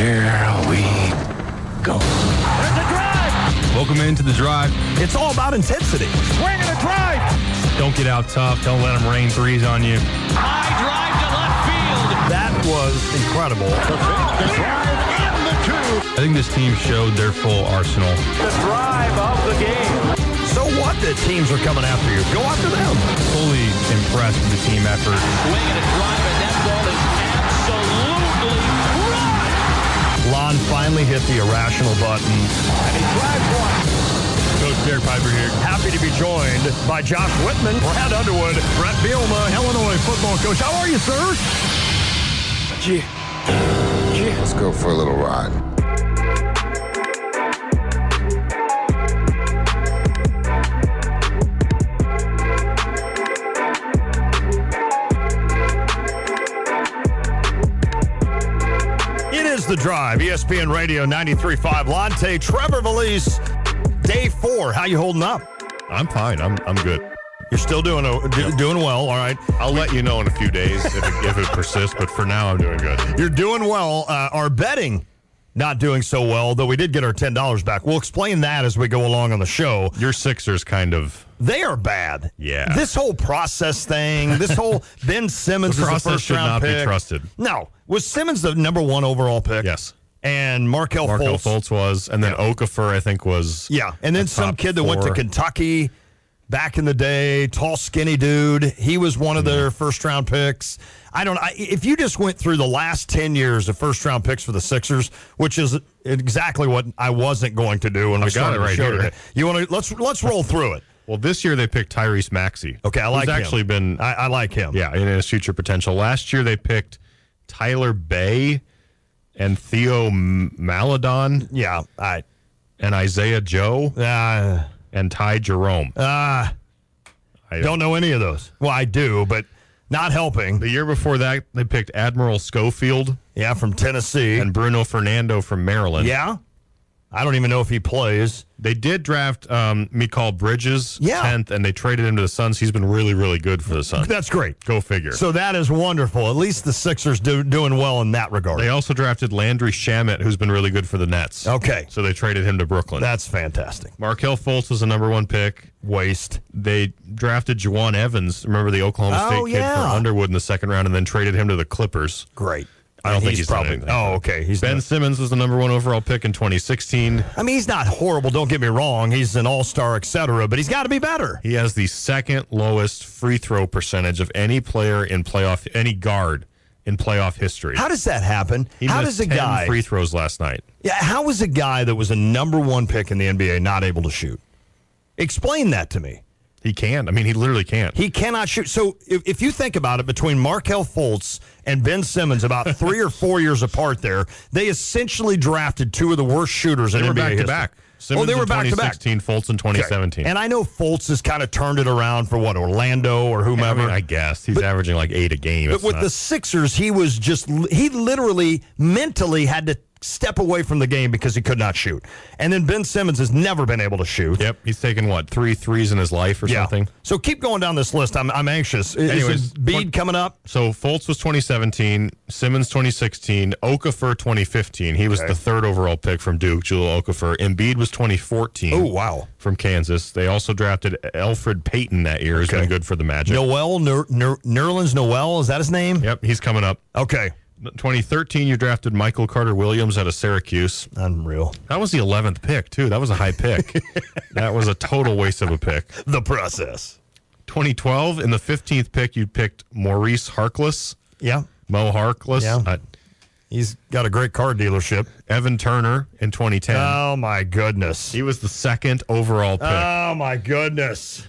Here we go. There's a drive. Welcome into the drive. It's all about intensity. Swing and a drive. Don't get out tough. Don't let them rain threes on you. High drive to left field. That was incredible. The drive and the two. I think this team showed their full arsenal. The drive of the game. So what that teams are coming after you? Go after them. Fully impressed with the team effort. Swing and a drive, and that ball is absolutely crushed. Lon finally hit the irrational button. And he drives one. Coach Derek Piper here. Happy to be joined by Josh Whitman, Brad Underwood, Brett Bielema, Illinois football coach. How are you, sir? Let's go for a little ride. It is The Drive, ESPN Radio 93.5. Lonte, Trevor Valise, day 4. How you holding up? I'm fine. I'm good. You're still doing well, all right. I'll let you know in a few days if it persists, but for now I'm doing good. You're doing well. Our betting not doing so well, though we did get our $10 back. We'll explain that as we go along on the show. Your Sixers kind of... They are bad. Yeah. This whole process thing, this whole Ben Simmons The is a process first should round not pick. be trusted. No. Was Simmons the number 1 overall pick? Yes. And Markelle Fultz was, and then Okafor, I think, was... Yeah, and then some kid that went to Kentucky back in the day, tall, skinny dude. He was one of their first-round picks. If you just went through the last 10 years of first-round picks for the Sixers, which is exactly what I wasn't going to do when we started the show today. You want to let's roll through it. Well, this year they picked Tyrese Maxey. Okay, I like him. He's actually been... I like him. Yeah, in his future potential. Last year they picked Tyler Bay and Theo Maledon. Yeah, and Isaiah Joe and Ty Jerome. I don't know any of those. Well, I do, but not helping. The year before that, they picked Admiral Schofield. Yeah, from Tennessee. And Bruno Fernando from Maryland. Yeah. I don't even know if he plays. They did draft Mikal Bridges 10th, and they traded him to the Suns. He's been really, really good for the Suns. That's great. Go figure. So that is wonderful. At least the Sixers doing well in that regard. They also drafted Landry Shamet, who's been really good for the Nets. Okay. So they traded him to Brooklyn. That's fantastic. Markelle Fultz was the number 1 pick. Waste. They drafted Juwan Evans, remember the Oklahoma State kid from Underwood in the second round, and then traded him to the Clippers. Great. I don't think he's probably. Okay. Ben Simmons was the number 1 overall pick in 2016. I mean, he's not horrible. Don't get me wrong. He's an all-star, etc. But he's got to be better. He has the second lowest free throw percentage of any player in any guard in playoff history. How does that happen? How does a guy 10 free throws last night? Yeah. How is a guy that was a number 1 pick in the NBA not able to shoot? Explain that to me. He can't. I mean, he literally can't. He cannot shoot. So if you think about it, between Markelle Fultz and Ben Simmons, about 3 or 4 years apart there, they essentially drafted 2 of the worst shooters in NBA history. Back-to-back. Simmons they were in 2016, Fultz in 2017. Okay. And I know Fultz has kind of turned it around for Orlando or whomever. I guess. He's averaging like 8 a game. But with the Sixers, he literally mentally had to step away from the game because he could not shoot. And then Ben Simmons has never been able to shoot. Yep, he's taken 3 threes in his life or something. So keep going down this list. I'm anxious. Anyways, is Bede coming up? So Fultz was 2017, Simmons 2016, Okafor 2015. He was the 3rd overall pick from Duke, Jahlil Okafor. Embiid was 2014. Oh, wow. From Kansas. They also drafted Elfrid Payton that year. He's been good for the Magic. Nerlens Noel, is that his name? Yep, he's coming up. Okay. 2013, you drafted Michael Carter-Williams out of Syracuse. Unreal. That was the 11th pick, too. That was a high pick. That was a total waste of a pick. The process. 2012, in the 15th pick, you picked Maurice Harkless. Yeah. Mo Harkless. Yeah. He's got a great car dealership. Evan Turner in 2010. Oh, my goodness. He was the 2nd overall pick. Oh, my goodness.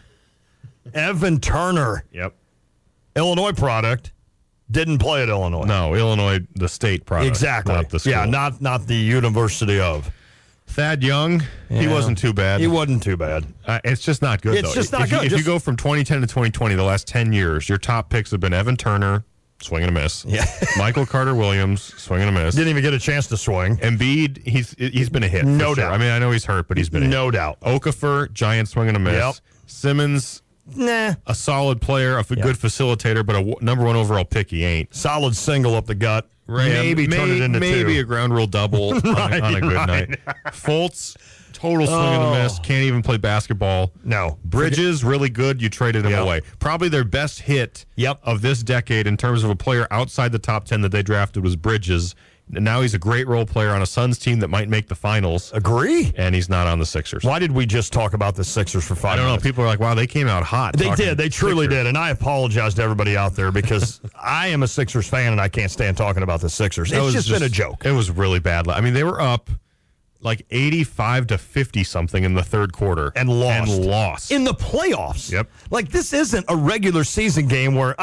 Evan Turner. Yep. Illinois product. Didn't play at Illinois. No, Illinois, the state product. Exactly. Not the school. Yeah, not the University of. Thad Young, he wasn't too bad. He wasn't too bad. It's just not good, though. It's just not good. If you go from 2010 to 2020, the last 10 years, your top picks have been Evan Turner, swing and a miss. Yeah. Michael Carter-Williams, swing and a miss. Didn't even get a chance to swing. Embiid, he's been a hit. No for doubt. Sure. I mean, I know he's hurt, but he's been a hit. No doubt. Okafor, giant swing and a miss. Yep. Simmons, Nah. A solid player, a good facilitator, but a number 1 overall pick he ain't. Solid single up the gut. Maybe turn it into maybe two. a ground rule double on a good night. Fultz, total swing and a miss. Can't even play basketball. No. Bridges, really good. You traded him away. Probably their best hit of this decade in terms of a player outside the top 10 that they drafted was Bridges. And now he's a great role player on a Suns team that might make the finals. Agree. And he's not on the Sixers. Why did we just talk about the Sixers for 5 I don't know. minutes? People are like, wow, they came out hot. They did. They truly did. And I apologize to everybody out there because I am a Sixers fan and I can't stand talking about the Sixers. It's just been a joke. It was really bad. I mean, they were up like 85-50 something in the third quarter. And lost. In the playoffs. Yep. Like, this isn't a regular season game where,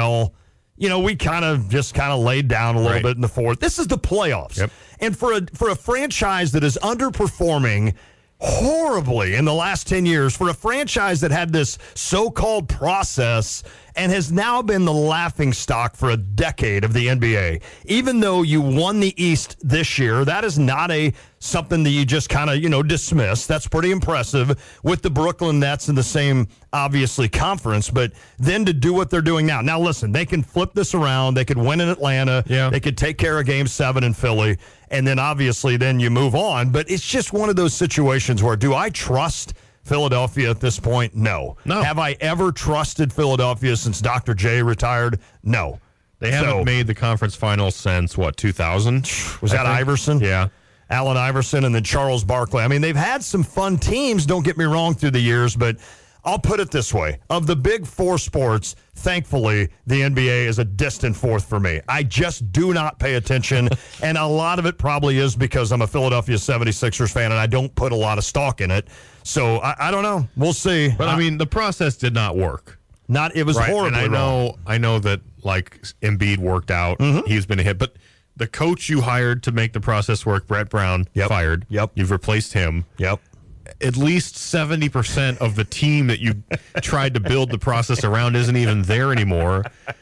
we kind of laid down a little bit in the fourth. This is the playoffs. Yep. And for a franchise that is underperforming horribly in the last 10 years, for a franchise that had this so-called process and has now been the laughingstock for a decade of the NBA, even though you won the East this year, that is not something that you just kind of, dismiss. That's pretty impressive with the Brooklyn Nets in the same, obviously, conference. But then to do what they're doing now. Now, listen, they can flip this around. They could win in Atlanta. Yeah. They could take care of Game 7 in Philly. And then, obviously, then you move on. But it's just one of those situations where, do I trust Philadelphia at this point? No. Have I ever trusted Philadelphia since Dr. J retired? No. They haven't made the conference finals since, 2000? Was that Iverson? Yeah. Allen Iverson and then Charles Barkley. I mean, they've had some fun teams, don't get me wrong, through the years, but I'll put it this way. Of the big four sports, thankfully, the NBA is a distant fourth for me. I just do not pay attention, and a lot of it probably is because I'm a Philadelphia 76ers fan, and I don't put a lot of stock in it. So, I don't know. We'll see. But, the process did not work. It was horribly and wrong. I know that, Embiid worked out. Mm-hmm. He's been a hit, but the coach you hired to make the process work, Brett Brown, fired. Yep. You've replaced him. Yep. At least 70% of the team that you tried to build the process around isn't even there anymore.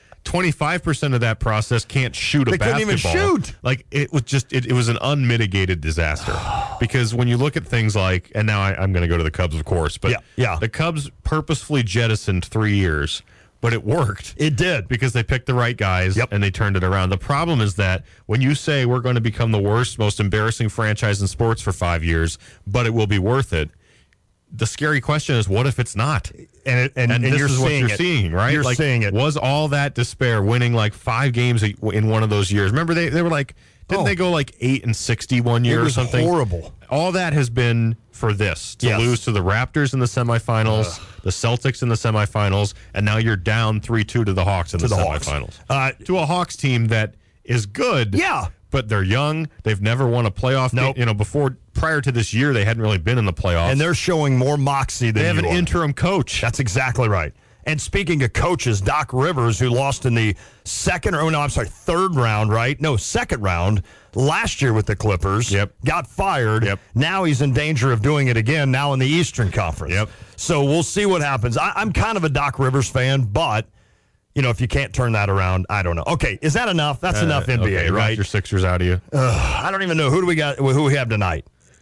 25% of that process can't shoot a basketball. They couldn't even shoot. It was just it was an unmitigated disaster. Because when you look at things like, and now I'm going to go to the Cubs, of course, but the Cubs purposefully jettisoned 3 years. But it worked. It did. Because they picked the right guys and they turned it around. The problem is that when you say we're going to become the worst, most embarrassing franchise in sports for 5 years, but it will be worth it, the scary question is, what if it's not? And this is what you're seeing, right? You're seeing it. Was all that despair winning 5 games in one of those years? Remember, they were didn't they go 8-60 one year or something? It was horrible. All that has been for this, to lose to the Raptors in the semifinals, the Celtics in the semifinals, and now you're down 3-2 to the Hawks in the semifinals. To a Hawks team that is good, but they're young. They've never won a playoff game. Prior to this year, they hadn't really been in the playoffs. And they're showing more moxie than they have an interim coach. That's exactly right. And speaking of coaches, Doc Rivers, who lost in the third round, right? No, second round last year with the Clippers, got fired. Now he's in danger of doing it again now in the Eastern Conference. So we'll see what happens. I'm kind of a Doc Rivers fan, but, if you can't turn that around, I don't know. Okay, is that enough? That's enough NBA, right? Your Sixers out of you. I don't even know. Who do we got? Who we have tonight?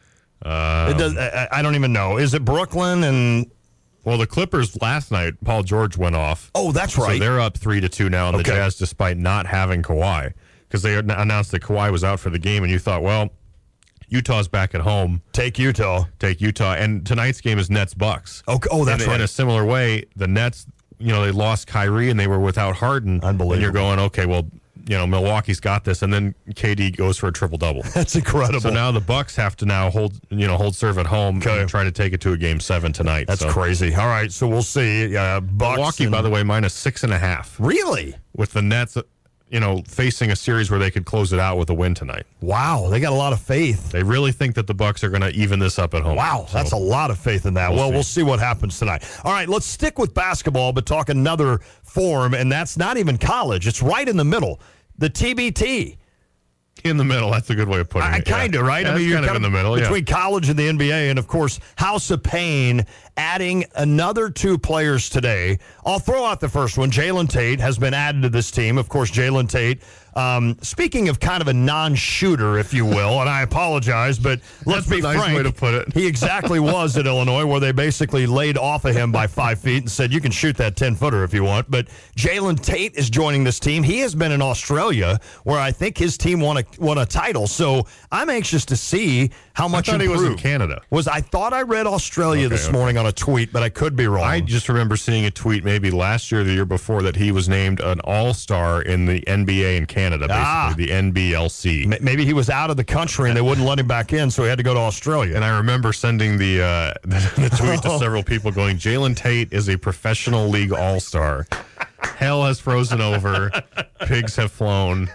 I don't even know. Is it Brooklyn and... Well, the Clippers last night, Paul George went off. Oh, that's right. So they're up 3-2 now on the Jazz, despite not having Kawhi, because they announced that Kawhi was out for the game, and you thought, well, Utah's back at home. Take Utah. And tonight's game is Nets-Bucks. Oh, that's right. In a similar way, the Nets, they lost Kyrie, and they were without Harden. Unbelievable. And you're going, okay, well, Milwaukee's got this, and then KD goes for a triple-double. That's incredible. So now the Bucks have to hold serve at home and try to take it to a Game 7 tonight. That's crazy. All right, so we'll see. Bucks Milwaukee, by the way, -6.5. Really? With the Nets, facing a series where they could close it out with a win tonight. Wow, they got a lot of faith. They really think that the Bucks are going to even this up at home. Wow, that's a lot of faith in that. We'll see what happens tonight. All right, let's stick with basketball, but talk another form, and that's not even college. It's right in the middle. The TBT. In the middle, that's a good way of putting it. Kind of, right? Yeah, you're kind of in the middle, between college and the NBA, and, of course, House of Pain adding another 2 players today. I'll throw out the first one. Jalen Tate has been added to this team. Of course, Jalen Tate, Speaking of kind of a non-shooter, if you will, and I apologize, but let's be nice frank. Way to put it. He exactly was at Illinois, where they basically laid off of him by 5 feet and said, you can shoot that 10-footer if you want. But Jalen Tate is joining this team. He has been in Australia, where I think his team won a title. So I'm anxious to see how much I thought improved. he was in Canada. I thought I read Australia this morning on a tweet, but I could be wrong. I just remember seeing a tweet maybe last year or the year before that he was named an all-star in the NBA in Canada, basically the NBLC. Maybe he was out of the country and they wouldn't let him back in, so he had to go to Australia. And I remember sending the tweet to several people going, Jalen Tate is a professional league all-star. Hell has frozen over. Pigs have flown.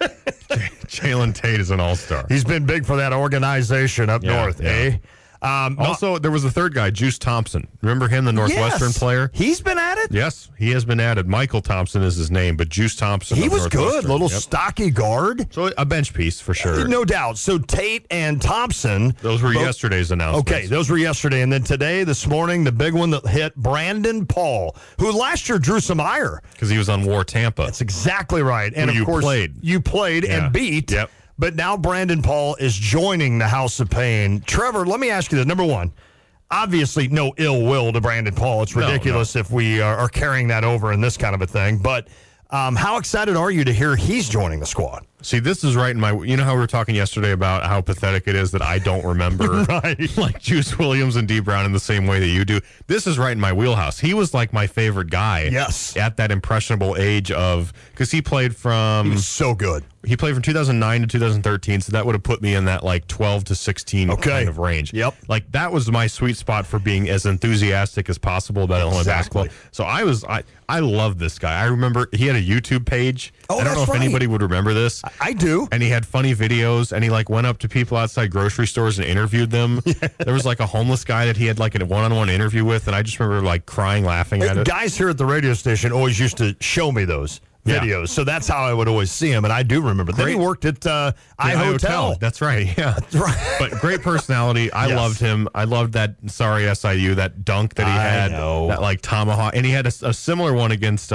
Jalen Tate is an all-star. He's been big for that organization up north, eh? Also, there was a third guy, Juice Thompson. Remember him, the Northwestern player? He's been at it? Yes, he has been added. Michael Thompson is his name, but Juice Thompson. He was good, little stocky guard. So a bench piece for sure. No doubt. So Tate and Thompson. Those were yesterday's announcements. Okay, those were yesterday. And then today, this morning, the big one that hit, Brandon Paul, who last year drew some ire. Because he was on War Tampa. That's exactly right. And of course, you played and beat. Yep. But now Brandon Paul is joining the House of Pain. Trevor, let me ask you this. Number one, obviously no ill will to Brandon Paul. It's ridiculous if we are carrying that over in this kind of a thing. But how excited are you to hear he's joining the squad? See, this is right in my... You know how we were talking yesterday about how pathetic it is that I don't remember like Juice Williams and D. Brown in the same way that you do? This is right in my wheelhouse. He was like my favorite guy at that impressionable age of... Because he played from... He was so good. He played from 2009 to 2013, so that would have put me in that like 12 to 16 kind of range. Yep. Like that was my sweet spot for being as enthusiastic as possible about Illinois basketball. So I love this guy. I remember he had a YouTube page. I don't know if anybody would remember this. I do. And he had funny videos, and he like went up to people outside grocery stores and interviewed them. There was like a homeless guy that he had like a one-on-one interview with, and I just remember like crying, laughing at it. Guys here at the radio station always used to show me those videos, so that's how I would always see him, and I do remember. Then he worked at iHotel. That's right, yeah. That's right. But great personality. I loved him. I loved that, sorry SIU, that dunk that he had, that like tomahawk, and he had a similar one against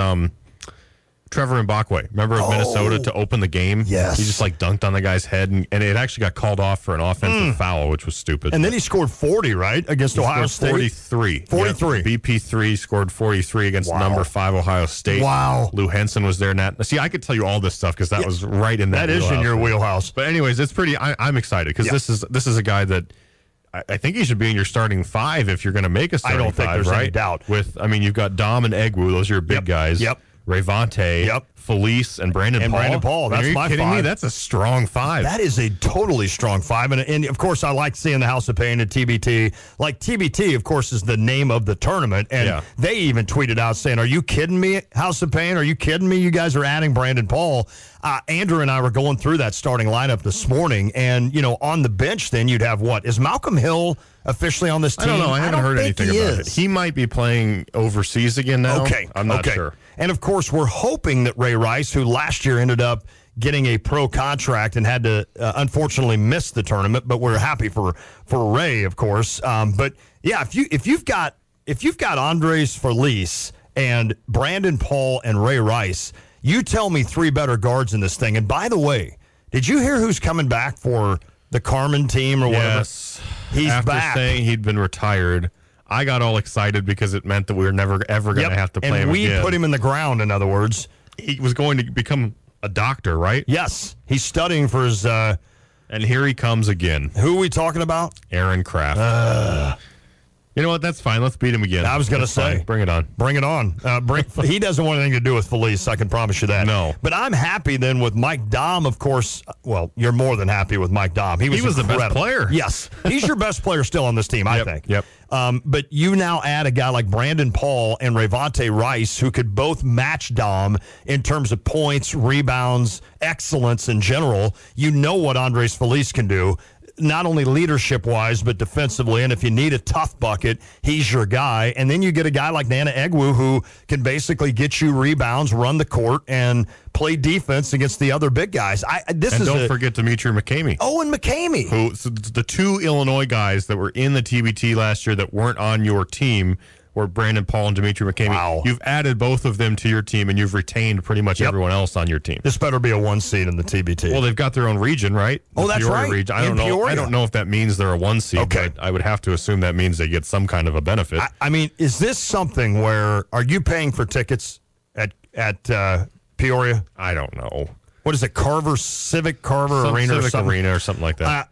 Trevor Mbakwe, remember of Minnesota, to open the game? Yes. He just like dunked on the guy's head, and it actually got called off for an offensive foul, which was stupid. And then he scored 40, right, against Ohio State? 43. 43. Yep. BP3 scored 43 against number 5 Ohio State. Wow. Lou Henson was there. See, I could tell you all this stuff because that was right in that is in your wheelhouse. But anyways, it's pretty, I'm excited because this is a guy that I think he should be in your starting 5 if you're going to make a starting 5, I don't think there's any doubt. You've got Dom and Egwu. Those are your big guys. Yep. Rayvonte, Felice, and Brandon Paul. That's my 5. Are you kidding me? That's a strong 5. That is a totally strong 5. And of course, I like seeing the House of Pain at TBT. Like, TBT, of course, is the name of the tournament. And they even tweeted out saying, are you kidding me, House of Pain? Are you kidding me? You guys are adding Brandon Paul. Andrew and I were going through that starting lineup this morning. And, on the bench, then you'd have what? Is Malcolm Hill officially on this team? I don't know. I haven't heard anything about it. He might be playing overseas again now. Okay. I'm not sure. And, of course, we're hoping that Ray Rice, who last year ended up getting a pro contract and had to unfortunately miss the tournament, but we're happy for Ray, of course. But, yeah, if you've got Andres Felice and Brandon Paul and Ray Rice, you tell me 3 better guards in this thing. And, by the way, did you hear who's coming back for the Carmen team or whatever? Yes. He's After back. saying he'd been retired, I got all excited because it meant that we were never, ever going to have to play him again. And we put him in the ground, in other words. He was going to become a doctor, right? Yes. He's studying for his... and here he comes again. Who are we talking about? Aaron Craft. You know what? That's fine. Let's beat him again. I was going to say. Fine. Bring it on. Bring it on. He doesn't want anything to do with Felice, I can promise you that. No. But I'm happy then with Mike Dom, of course. Well, you're more than happy with Mike Dom. He was the best player. Yes. He's your best player still on this team, I think. Yep. But you now add a guy like Brandon Paul and Rayvonte Rice, who could both match Dom in terms of points, rebounds, excellence in general. You know what Andres Felice can do. Not only leadership-wise, but defensively. And if you need a tough bucket, he's your guy. And then you get a guy like Nana Egwu who can basically get you rebounds, run the court, and play defense against the other big guys. Don't forget Dimitri McCamey. Owen McCamey. So the 2 Illinois guys that were in the TBT last year that weren't on your team or Brandon Paul and Dimitri McCamey. Wow. You've added both of them to your team, and you've retained pretty much everyone else on your team. This better be a 1 seed in the TBT. Well, they've got their own region, right? Oh, that's Peoria right. Region. I don't know. Peoria. I don't know if that means they're a 1 seed. Okay. But I would have to assume that means they get some kind of a benefit. I mean, is this something where are you paying for tickets at Peoria? I don't know. What is it, Civic Carver Arena Civic or something? Arena or something like that.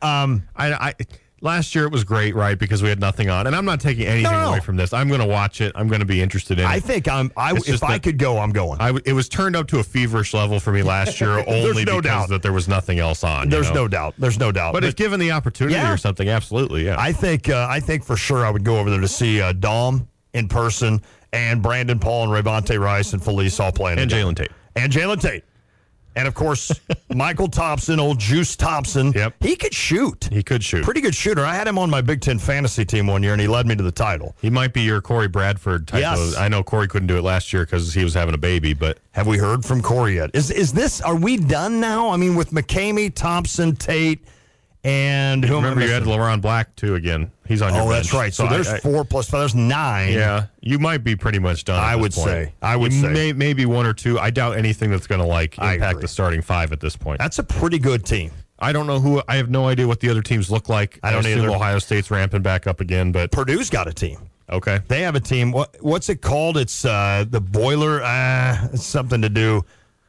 Last year it was great, right? Because we had nothing on, and I'm not taking anything away from this. I'm going to watch it. I'm going to be interested in it. I think if I could go, I'm going. It was turned up to a feverish level for me last year, only because that there was nothing else on. There's no doubt. There's no doubt. But if given the opportunity or something, absolutely, yeah. I think for sure I would go over there to see Dom in person and Brandon Paul and Rayvonte Rice and Felice all playing. And Jalen Tate. And Jalen Tate. And, of course, Michael Thompson, old Juice Thompson. Yep. He could shoot. He could shoot. Pretty good shooter. I had him on my Big Ten fantasy team one year, and he led me to the title. He might be your Corey Bradford type of. I know Corey couldn't do it last year because he was having a baby, but. Have we heard from Corey yet? Are we done now? I mean, with McCamey, Thompson, Tate, and who remember you had LeRon Black, too, again. He's on your bench. That's right. So there's 4 plus 5. There's 9. Yeah. You might be pretty much done I would say. Maybe 1 or 2. I doubt anything that's going to impact the starting 5 at this point. That's a pretty good team. I don't know who. I have no idea what the other teams look like. I don't either. Ohio State's ramping back up again, but Purdue's got a team. Okay. They have a team. What's it called? It's the Boiler. It's something to do.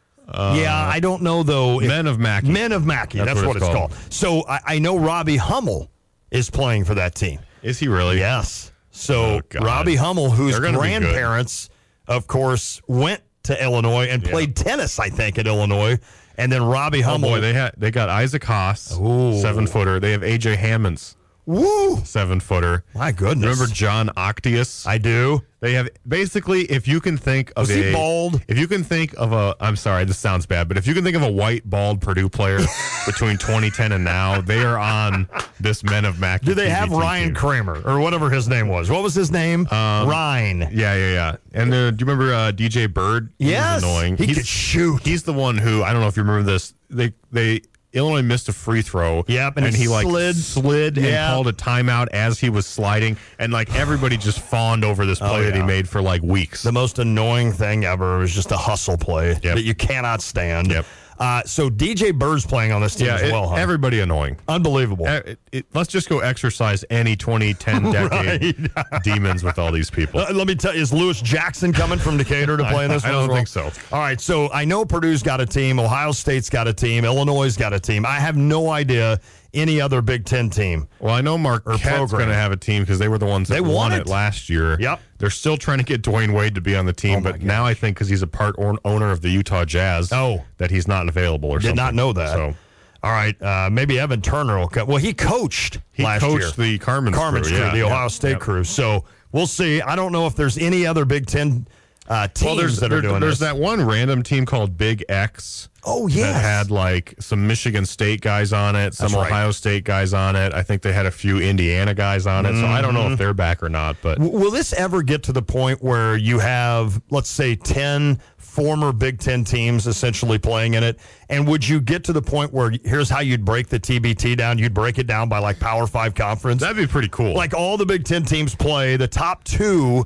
I don't know, though. Men of Mackey. Men of Mackey. That's what it's called. So I know Robbie Hummel is playing for that team. Is he really? Yes. So Robbie Hummel, whose grandparents, of course, went to Illinois and played tennis, I think, at Illinois. And then Robbie Hummel. Oh, boy, they got Isaac Haas, 7-footer. They have A.J. Hammonds. Woo! 7-footer. My goodness. Remember John Octius? I do. They have basically, if you can think of he bald? If you can think of I'm sorry, this sounds bad, but if you can think of a white, bald Purdue player between 2010 and now, they are on this Men of Mackey. Do they have Ryan team. Kramer or whatever his name was? What was his name? Ryan. Yeah. And do you remember DJ Bird? Yes. He was annoying. He could shoot. He's the one who, I don't know if you remember this, Illinois missed a free throw. Yep, and he slid and called a timeout as he was sliding, and everybody just fawned over this play that he made for weeks. The most annoying thing ever was just a hustle play that you cannot stand. Yep. So DJ Bird's playing on this team as well, huh? Everybody annoying. Unbelievable. Let's just go exercise any 2010 decade demons with all these people. Let me tell you, is Lewis Jackson coming from Decatur to play in this? I don't think so. All right, so I know Purdue's got a team, Ohio State's got a team, Illinois' got a team. I have no idea any other Big Ten team. Well, I know Marquette's going to have a team because they were the ones that won it last year. Yep. They're still trying to get Dwayne Wade to be on the team, but now I think because he's a part owner of the Utah Jazz, that he's not available or something. Did not know that. So, all right, maybe Evan Turner will come. Well, he coached last year. He coached the Carmen's crew, the Ohio State crew. So we'll see. I don't know if there's any other Big Ten teams that are doing There's this. that one random team called Big X. Oh, yes. That had some Michigan State guys on it, some Ohio State guys on it. I think they had a few Indiana guys on it. So I don't know if they're back or not. But will this ever get to the point where you have, let's say, 10 former Big Ten teams essentially playing in it? And would you get to the point where here's how you'd break the TBT down? You'd break it down by Power 5 conference? That'd be pretty cool. All the Big Ten teams play, the top 2.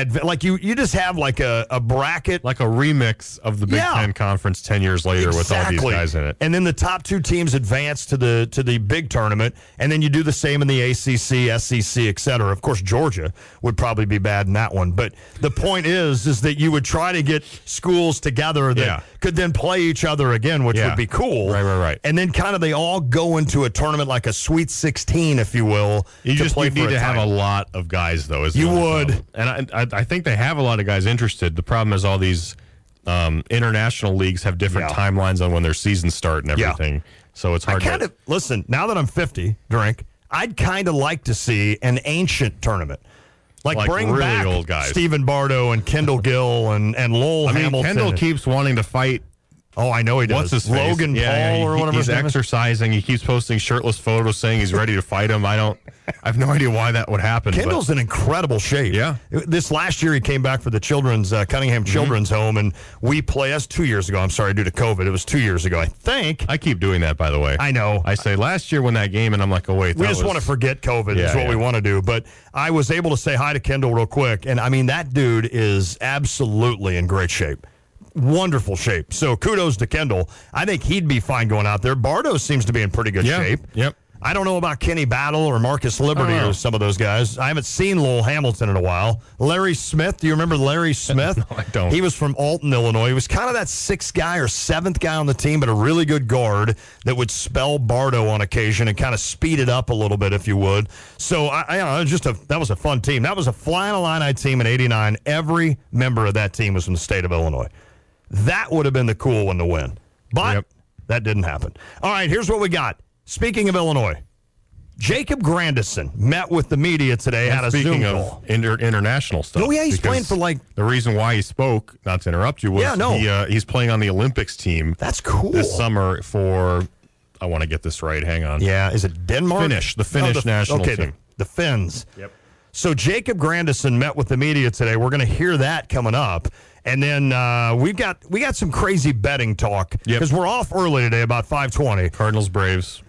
You just have a bracket, a remix of the Big Ten Conference 10 years later with all these guys in it, and then the top 2 teams advance to the big tournament, and then you do the same in the ACC, SEC, etc. Of course, Georgia would probably be bad in that one, but the point is that you would try to get schools together that could then play each other again, which would be cool. Right. And then they all go into a tournament like a Sweet 16, if you will. You need to have a lot of guys, though. You would, and I think they have a lot of guys interested. The problem is all these international leagues have different timelines on when their seasons start and everything. So it's hard to... Listen, now that I'm 50, I'd kind of like to see an ancient tournament. Bring really back old guys. Stephen Bardo and Kendall Gill and Lowell Hamilton. Kendall keeps wanting to fight Oh, I know he does. What's his face? Logan Paul or whatever. He's exercising. He keeps posting shirtless photos saying he's ready to fight him. I have no idea why that would happen. Kendall's in incredible shape. Yeah. This last year he came back for the children's Cunningham Children's Home, and we play. That's 2 years ago. I'm sorry, due to COVID. It was 2 years ago, I think. I keep doing that, by the way. I know. I say last year when that game, and I'm like, oh, wait. We just want to forget COVID is what we want to do. But I was able to say hi to Kendall real quick, and I mean, that dude is absolutely in great shape. Wonderful shape. So kudos to Kendall. I think he'd be fine going out there. Bardo seems to be in pretty good shape. Yep. I don't know about Kenny Battle or Marcus Liberty or some of those guys. I haven't seen Lowell Hamilton in a while. Larry Smith. Do you remember Larry Smith? No, I don't. He was from Alton, Illinois. He was kind of that sixth guy or seventh guy on the team, but a really good guard that would spell Bardo on occasion and kind of speed it up a little bit, if you would. So, that was a fun team. That was a Flying Illini team in '89. Every member of that team was from the state of Illinois. That would have been the cool one to win. But that didn't happen. All right, here's what we got. Speaking of Illinois, Jacob Grandison met with the media today. Had a Zoom call. International stuff. Oh, yeah, he's playing for the reason why he spoke, not to interrupt you, was he's playing on the Olympics team. That's cool. This summer for, I want to get this right, hang on. Yeah, is it Denmark? The Finnish national team. The Finns. Yep. So Jacob Grandison met with the media today. We're going to hear that coming up. And then we got some crazy betting talk because we're off early today, about 5:20. Cardinals, Braves.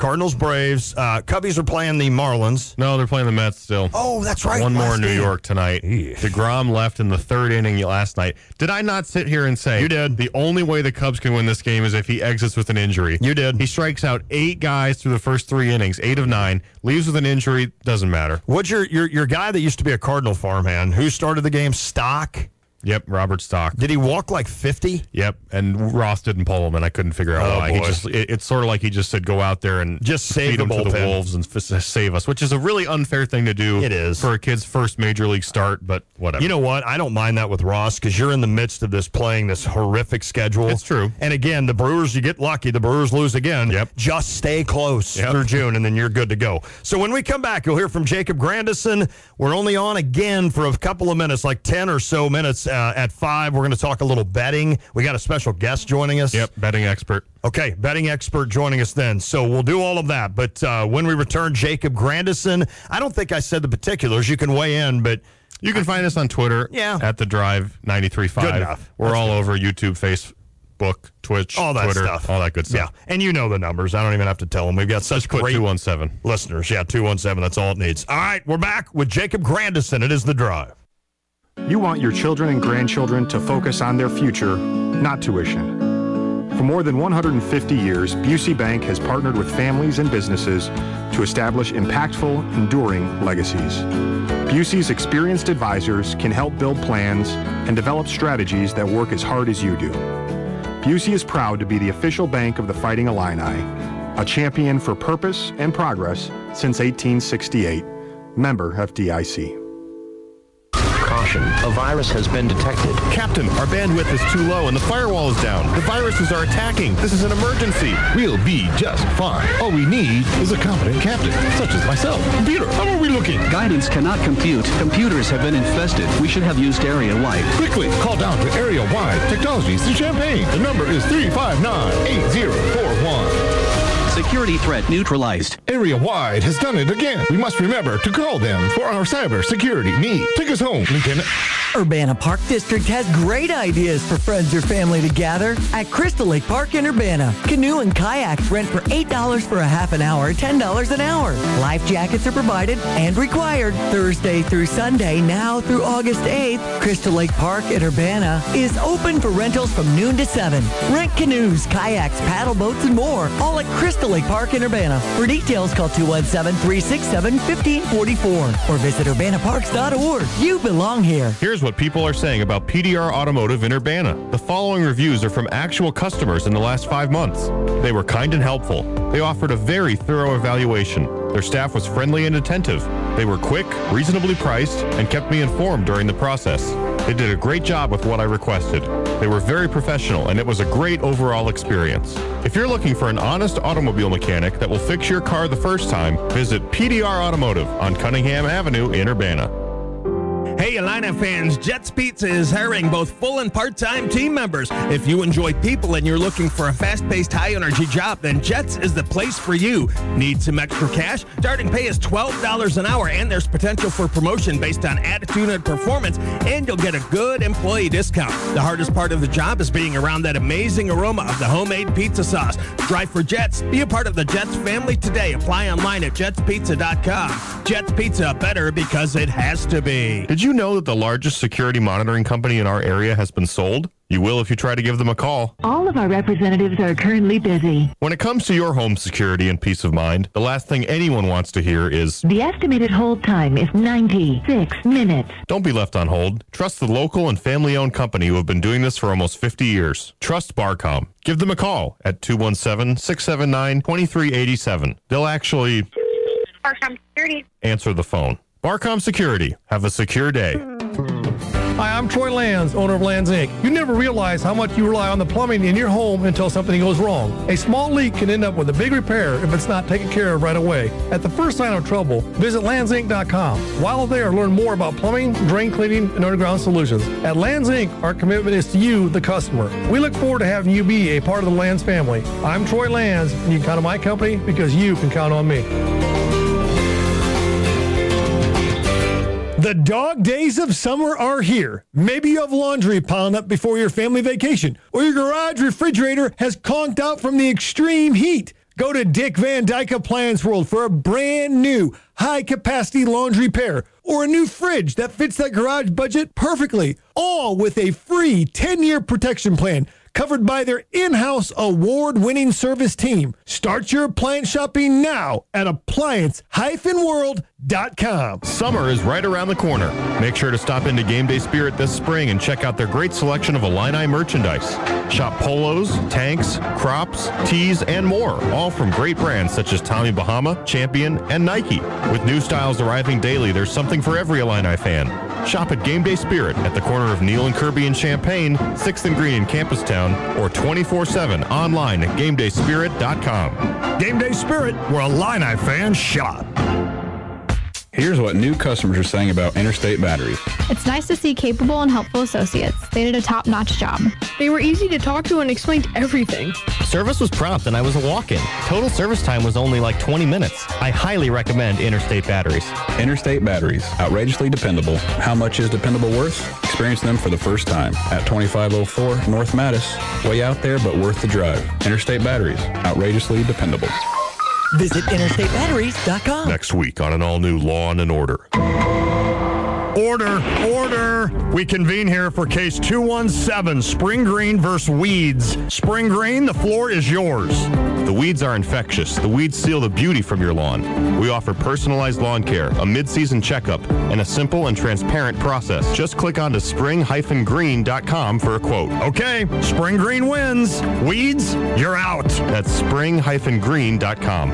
Cubbies are playing the Marlins. No, they're playing the Mets still. Oh, that's right. One more in New York tonight. DeGrom left in the third inning last night. Did I not sit here and say you did? The only way the Cubs can win this game is if he exits with an injury. You did. He strikes out 8 guys through the first 3 innings, 8 of 9. Leaves with an injury. Doesn't matter. What's your guy that used to be a Cardinal farmhand? Who started the game? Stock. Yep, Robert Stock. Did he walk like 50? Yep, and Ross didn't pull him, and I couldn't figure out why. Boy. It's sort of like he just said, go out there and just save feed him to the Wolves and save us, which is a really unfair thing to do. It is. For a kid's first major league start, but whatever. You know what? I don't mind that with Ross because you're in the midst of this playing this horrific schedule. It's true. And again, the Brewers, you get lucky. The Brewers lose again. Yep. Just stay close through June, and then you're good to go. So when we come back, you'll hear from Jacob Grandison. We're only on again for a couple of minutes, like 10 or so minutes at 5. We're going to talk a little betting. We got a special guest joining us. Yep, betting expert. Okay, betting expert joining us then. So we'll do all of that. But when we return, Jacob Grandison, I don't think I said the particulars. You can weigh in, but you can find us on Twitter at The Drive 93.5. Good enough. We're all over YouTube, Facebook, Twitch, all that Twitter, stuff. all that good stuff. Yeah, and you know the numbers. I don't even have to tell them. We've got such great 217 listeners. Yeah, 217. That's all it needs. All right, we're back with Jacob Grandison. It is The Drive. You want your children and grandchildren to focus on their future, not tuition. For more than 150 years, Busey Bank has partnered with families and businesses to establish impactful, enduring legacies. Busey's experienced advisors can help build plans and develop strategies that work as hard as you do. Busey is proud to be the official bank of the Fighting Illini, a champion for purpose and progress since 1868. Member FDIC. Caution, a virus has been detected. Captain, our bandwidth is too low and the firewall is down. The viruses are attacking. This is an emergency. We'll be just fine. All we need is a competent captain, such as myself. Computer, how are we looking? Guidance cannot compute. Computers have been infested. We should have used area-wide. Quickly, call down to area-wide technologies in Champaign. The number is 359-8041. Security threat neutralized. Area-wide has done it again. We must remember to call them for our cyber security needs. Take us home, Lieutenant. Urbana Park District has great ideas for friends or family to gather at Crystal Lake Park in Urbana. Canoe and kayaks rent for $8 for a half an hour, $10 an hour. Life jackets are provided and required. Thursday through Sunday, now through August 8th, Crystal Lake Park in Urbana is open for rentals from noon to 7. Rent canoes, kayaks, paddle boats, and more, all at Crystal Lake Park in Urbana. For details, call 217-367-1544 or visit urbanaparks.org. You belong here. Here's what people are saying about PDR Automotive in Urbana. The following reviews are from actual customers in the last 5 months. They were kind and helpful. They offered a very thorough evaluation. Their staff was friendly and attentive. They were quick, reasonably priced, and kept me informed during the process. They did a great job with what I requested. They were very professional, and it was a great overall experience. If you're looking for an honest automobile mechanic that will fix your car the first time, visit PDR Automotive on Cunningham Avenue in Urbana. Hey, Illini fans, Jets Pizza is hiring both full and part-time team members. If you enjoy people and you're looking for a fast-paced, high-energy job, then Jets is the place for you. Need some extra cash? Starting pay is $12 an hour, and there's potential for promotion based on attitude and performance, and you'll get a good employee discount. The hardest part of the job is being around that amazing aroma of the homemade pizza sauce. Drive for Jets. Be a part of the Jets family today. Apply online at jetspizza.com. Jets Pizza, better because it has to be. Did you know that the largest security monitoring company in our area has been sold? You will if you try to give them a call. All of our representatives are currently busy. When it comes to your home security and peace of mind, the last thing anyone wants to hear is, the estimated hold time is 96 minutes. Don't be left on hold. Trust the local and family-owned company who have been doing this for almost 50 years. Trust Barcom. Give them a call at 217-679-2387. They'll actually Barcom Security. Answer the phone. Barcom Security. Have a secure day. Hi, I'm Troy Lands, owner of Lands Inc. You never realize how much you rely on the plumbing in your home until something goes wrong. A small leak can end up with a big repair if it's not taken care of right away. At the first sign of trouble, visit landsinc.com. While there, learn more about plumbing, drain cleaning, and underground solutions. At Lands Inc., our commitment is to you, the customer. We look forward to having you be a part of the Lands family. I'm Troy Lands, and you can count on my company because you can count on me. The dog days of summer are here. Maybe you have laundry piling up before your family vacation, or your garage refrigerator has conked out from the extreme heat. Go to Dick Van Dyke Appliance World for a brand new high-capacity laundry pair or a new fridge that fits that garage budget perfectly, all with a free 10-year protection plan covered by their in-house award-winning service team. Start your appliance shopping now at appliance-world.com. Summer is right around the corner. Make sure to stop into Game Day Spirit this spring and check out their great selection of Illini merchandise. Shop polos, tanks, crops, tees, and more, all from great brands such as Tommy Bahama, Champion, and Nike. With new styles arriving daily, there's something for every Illini fan. Shop at Game Day Spirit at the corner of Neal and Kirby in Champaign, 6th and Green in Campustown, or 24/7 online at GameDaySpirit.com. Game Day Spirit, where Illini fans shop. Here's what new customers are saying about Interstate Batteries. It's nice to see capable and helpful associates. They did a top-notch job. They were easy to talk to and explained everything. Service was prompt and I was a walk-in. Total service time was only like 20 minutes. I highly recommend Interstate Batteries. Interstate Batteries, outrageously dependable. How much is dependable worth? Experience them for the first time at 2504 North Mattis. Way out there, but worth the drive. Interstate Batteries, outrageously dependable. Visit interstatebatteries.com. Next week on an all-new Law and Order. Order! We convene here for case 217, Spring Green versus Weeds. Spring Green, the floor is yours. The weeds are infectious. The weeds steal the beauty from your lawn. We offer personalized lawn care, a mid-season checkup, and a simple and transparent process. Just click on to spring-green.com for a quote. Okay, Spring Green wins. Weeds, you're out. That's spring-green.com.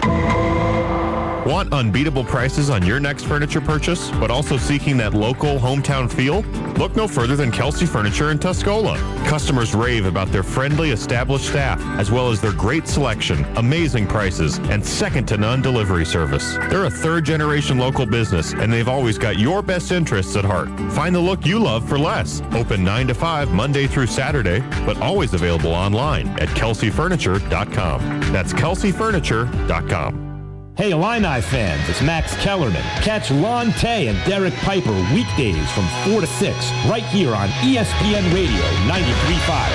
Want unbeatable prices on your next furniture purchase, but also seeking that local hometown feel? Look no further than Kelsey Furniture in Tuscola. Customers rave about their friendly, established staff, as well as their great selection, amazing prices, and second-to-none delivery service. They're a third-generation local business, and they've always got your best interests at heart. Find the look you love for less. Open 9 to 5 Monday through Saturday, but always available online at kelseyfurniture.com. That's kelseyfurniture.com. Hey, Illini fans, it's Max Kellerman. Catch Lon Tay and Derek Piper weekdays from 4 to 6 right here on ESPN Radio 93.5.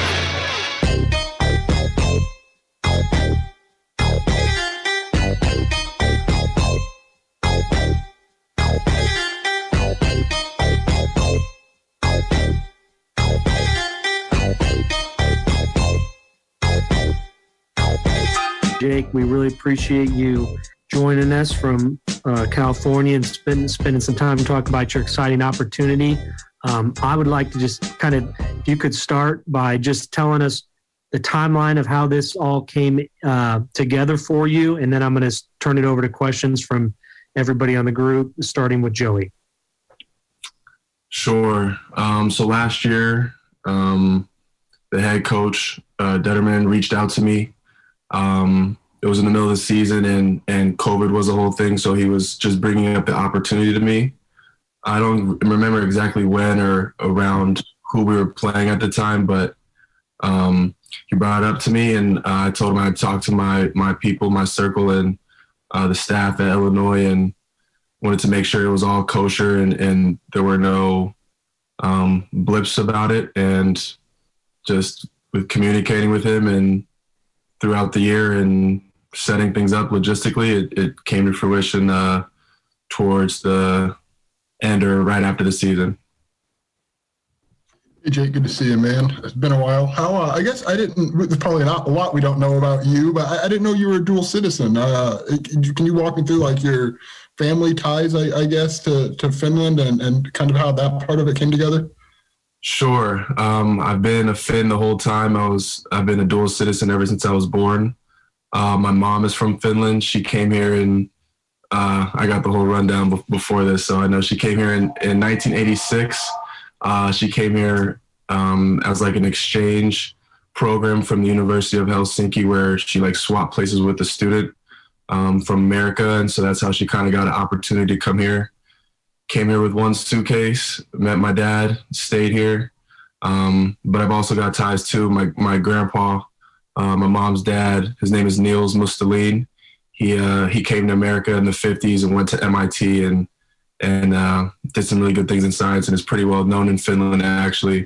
Jake, we really appreciate you joining us from California and spending some time to talk about your exciting opportunity. I would like to just kind of, if you could start by just telling us the timeline of how this all came together for you, and then I'm going to turn it over to questions from everybody on the group, starting with Joey. Sure. So last year, the head coach, Detterman, reached out to me. It was in the middle of the season and COVID was the whole thing. So he was just bringing up the opportunity to me. I don't remember exactly when or around who we were playing at the time, but he brought it up to me, and I told him I'd talk to my people, my circle, and the staff at Illinois, and wanted to make sure it was all kosher and there were no blips about it. And just with communicating with him and throughout the year and setting things up logistically, it came to fruition towards the end or right after the season. Hey, Jake, good to see you, man. It's been a while. How, I guess I didn't, there's probably not a lot we don't know about you, but I didn't know you were a dual citizen. Can you walk me through like your family ties, I guess, to Finland and kind of how that part of it came together? Sure. I've been a Finn the whole time. I've been a dual citizen ever since I was born. My mom is from Finland. She came here and I got the whole rundown before this, so I know she came here in 1986. She came here as like an exchange program from the University of Helsinki, where she like swapped places with a student from America, and so that's how she kind of got an opportunity to come here. Came here with one suitcase, met my dad, stayed here, but I've also got ties to my grandpa, my mom's dad. His name is Niels Mustelin. He came to America in the 50s and went to MIT and did some really good things in science and is pretty well known in Finland, actually.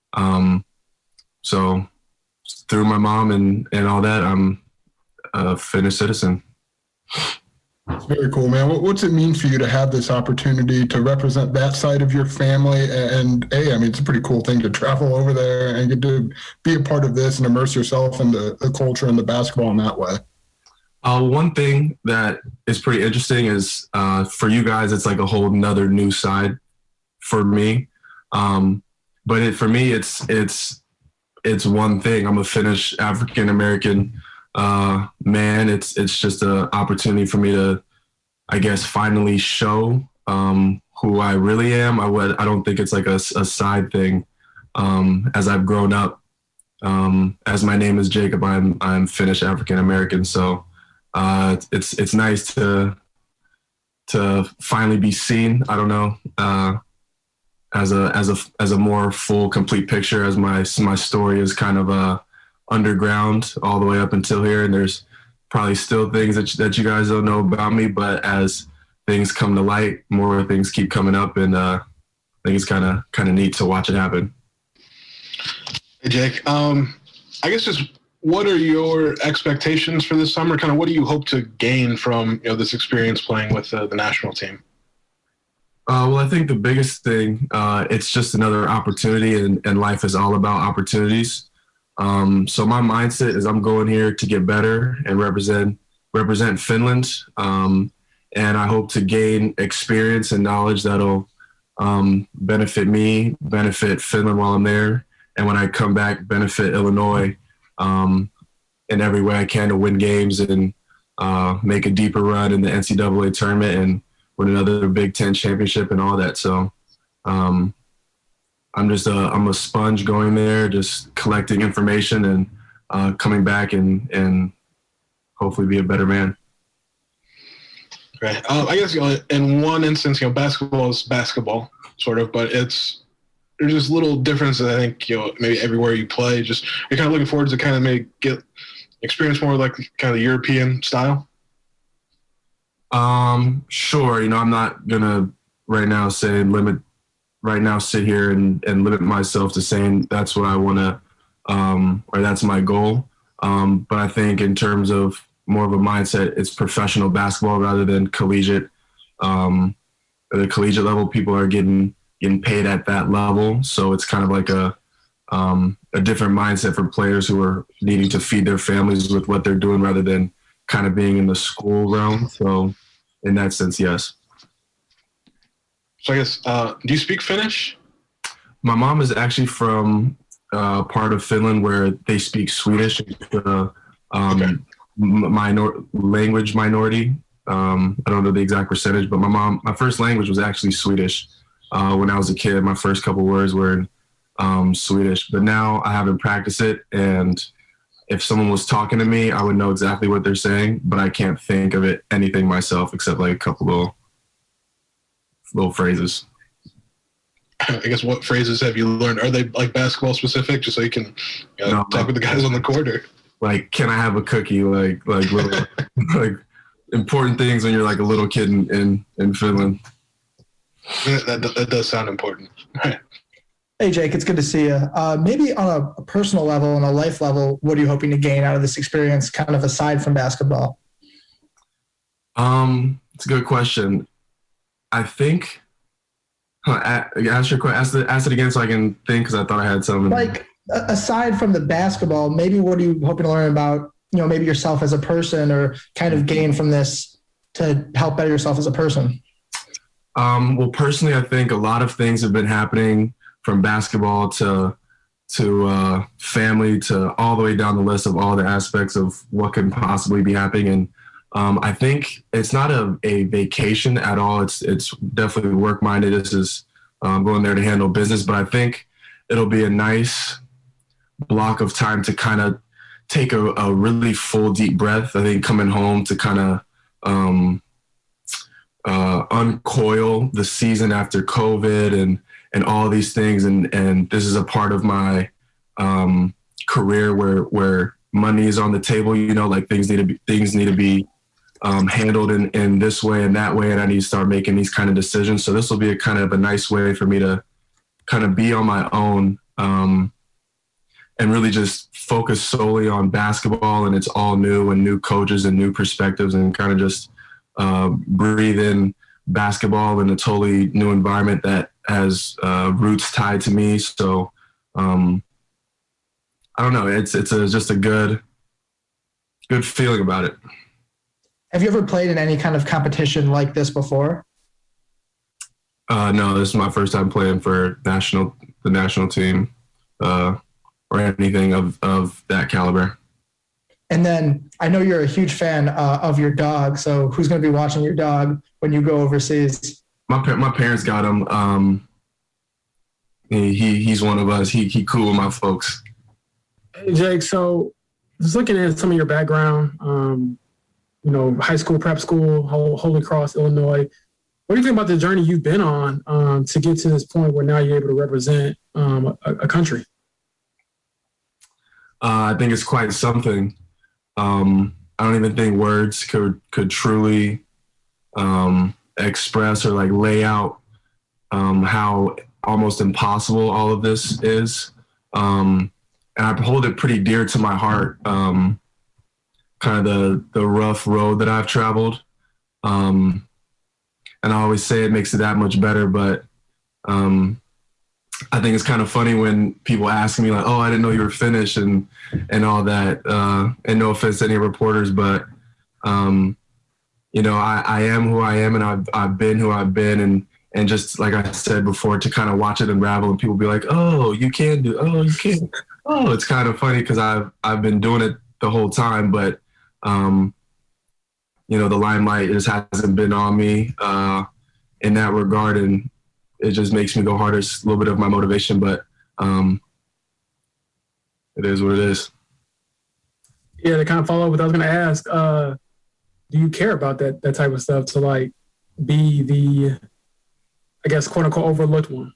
So through my mom and all that, I'm a Finnish citizen. It's very cool, man. What's it mean for you to have this opportunity to represent that side of your family? And I mean, it's a pretty cool thing to travel over there and get to be a part of this and immerse yourself in the culture and the basketball in that way. One thing that is pretty interesting is for you guys, it's like a whole nother new side for me. But for me, it's one thing. I'm a Finnish African-American man. It's just an opportunity for me to, I guess, finally show who I really am. I don't think it's like a side thing. As I've grown up, as my name is Jacob, I'm Finnish African-American. So it's nice to finally be seen. I don't know, as a more full, complete picture, as my story is kind of underground all the way up until here, and there's probably still things that you guys don't know about me, but as things come to light, more things keep coming up, and I think it's kind of neat to watch it happen. Hey, Jake, I guess just what are your expectations for this summer? Kind of what do you hope to gain from this experience playing with the national team? Well, I think the biggest thing, it's just another opportunity, and life is all about opportunities. So my mindset is I'm going here to get better and represent Finland. And I hope to gain experience and knowledge that'll benefit me, benefit Finland while I'm there. And when I come back, benefit Illinois in every way I can to win games and make a deeper run in the NCAA tournament and win another Big Ten championship and all that. So I'm a sponge going there, just collecting information and coming back and hopefully be a better man. Right. I guess in one instance, basketball is basketball, sort of, but there's just little differences. I think maybe everywhere you play, just you're kind of looking forward to kind of maybe get experience more like kind of the European style. Sure. I'm not gonna right now sit here and limit myself to saying that's what I want to, or that's my goal. But I think in terms of more of a mindset, it's professional basketball rather than collegiate. At the collegiate level, people are getting paid at that level. So it's kind of like a different mindset for players who are needing to feed their families with what they're doing rather than kind of being in the school realm. So in that sense, yes. So I guess, do you speak Finnish? My mom is actually from part of Finland where they speak Swedish, language minority. I don't know the exact percentage, but my first language was actually Swedish. When I was a kid, my first couple words were in Swedish, but now I haven't practiced it. And if someone was talking to me, I would know exactly what they're saying, but I can't think of anything myself except like a couple little phrases. I guess what phrases have you learned? Are they like basketball specific, just so you can talk with the guys on the court? Or? Like, can I have a cookie? Like little, like important things when you're like a little kid in Finland. That does sound important. Hey, Jake, it's good to see you. Maybe on a personal level and a life level, what are you hoping to gain out of this experience, kind of aside from basketball? It's a good question. I think. Ask it again so I can think, because I thought I had something. Like, aside from the basketball, maybe what are you hoping to learn about, maybe yourself as a person, or kind of gain from this to help better yourself as a person? Well, personally, I think a lot of things have been happening, from basketball to family, to all the way down the list of all the aspects of what can possibly be happening. And I think it's not a vacation at all. It's definitely work-minded. This is going there to handle business. But I think it'll be a nice block of time to kind of take a really full, deep breath. I think coming home to kind of uncoil the season after COVID and all these things. And this is a part of my career where money is on the table, like things need to be handled in this way and that way, and I need to start making these kind of decisions. So this will be a kind of a nice way for me to kind of be on my own and really just focus solely on basketball, and it's all new and new coaches and new perspectives, and kind of just breathe in basketball in a totally new environment that has roots tied to me. So I don't know. It's just a good feeling about it. Have you ever played in any kind of competition like this before? No, this is my first time playing for the national team or anything of that caliber. And then I know you're a huge fan of your dog. So who's going to be watching your dog when you go overseas? My parents got him. He's one of us. He cool with my folks. Hey, Jake, so just looking at some of your background, high school, prep school, Holy Cross, Illinois. What do you think about the journey you've been on to get to this point where now you're able to represent a country? I think it's quite something. I don't even think words could truly express or like lay out how almost impossible all of this is. And I hold it pretty dear to my heart. Kind of the rough road that I've traveled. And I always say it makes it that much better, but I think it's kind of funny when people ask me like, oh, I didn't know you were Finnish and all that. And no offense to any reporters, but I am who I am, and I've been who I've been, and just like I said before, to kind of watch it unravel and people be like, oh, you can do, oh, you can. Oh, it's kind of funny because I've been doing it the whole time, but the limelight just hasn't been on me in that regard, and it just makes me go harder. It's a little bit of my motivation, but it is what it is. Yeah, to kind of follow up what I was going to ask, do you care about that type of stuff, to like be the, I guess, quote unquote, overlooked one?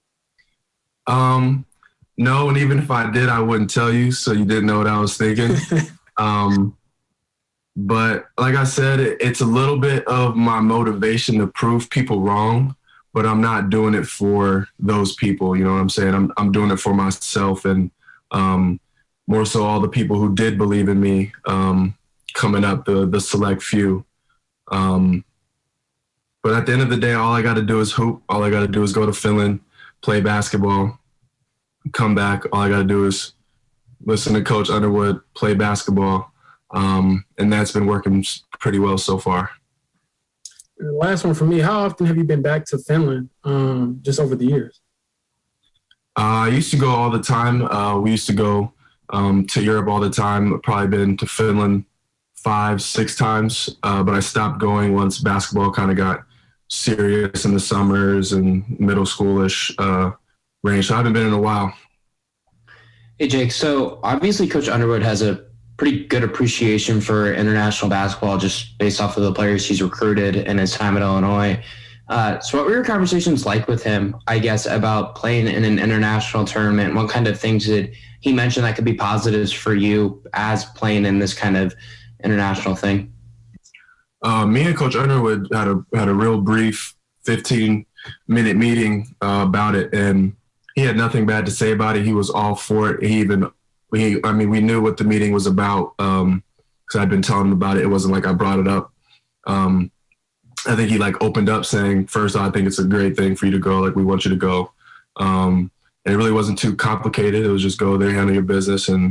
No, and even if I did, I wouldn't tell you, so you didn't know what I was thinking. But like I said, it's a little bit of my motivation to prove people wrong, but I'm not doing it for those people. You know what I'm saying? I'm doing it for myself, and more so all the people who did believe in me coming up, the select few. But at the end of the day, all I got to do is hoop. All I got to do is go to Finland, play basketball, come back. All I got to do is listen to Coach Underwood, play basketball. And that's been working pretty well so far. The last one for me, how often have you been back to Finland just over the years? I used to go all the time. We used to go to Europe all the time. I've probably been to Finland 5-6 times, but I stopped going once basketball kind of got serious in the summers and middle schoolish range. So I haven't been in a while. Hey, Jake, so obviously Coach Underwood has a pretty good appreciation for international basketball just based off of the players he's recruited in his time at Illinois. So what were your conversations like with him, I guess, about playing in an international tournament? What kind of things did he mention that could be positives for you as playing in this kind of international thing? Me and Coach Underwood had a real brief 15-minute meeting about it, and he had nothing bad to say about it. He was all for it. We knew what the meeting was about because I'd been telling him about it. It wasn't like I brought it up. I think he opened up saying, first, I think it's a great thing for you to go. We want you to go. And it really wasn't too complicated. It was just go there, handle your business, and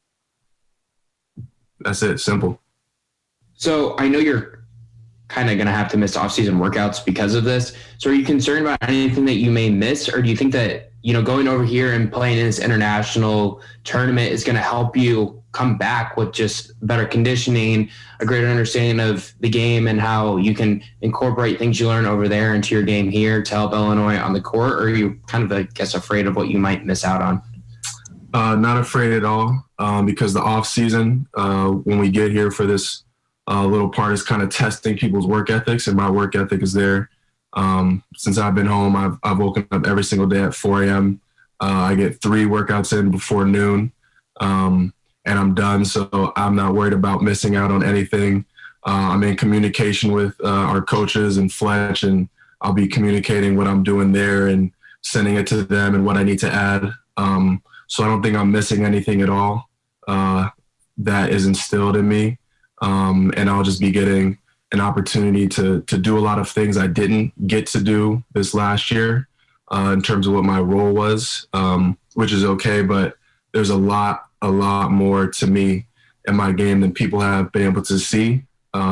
that's it. Simple. So I know you're kind of going to have to miss off-season workouts because of this. So are you concerned about anything that you may miss, or do you think that, going over here and playing in this international tournament is going to help you come back with just better conditioning, a greater understanding of the game, and how you can incorporate things you learn over there into your game here to help Illinois on the court? Or are you kind of, afraid of what you might miss out on? Not afraid at all, because the off season, when we get here for this little part, is kind of testing people's work ethics, and my work ethic is there. Since I've been home, I've woken up every single day at 4 a.m. I get 3 workouts in before noon, and I'm done. So I'm not worried about missing out on anything. I'm in communication with our coaches and Fletch, and I'll be communicating what I'm doing there and sending it to them and what I need to add. So I don't think I'm missing anything at all that is instilled in me. And I'll just be getting an opportunity to do a lot of things I didn't get to do this last year in terms of what my role was, which is okay, but there's a lot more to me in my game than people have been able to see.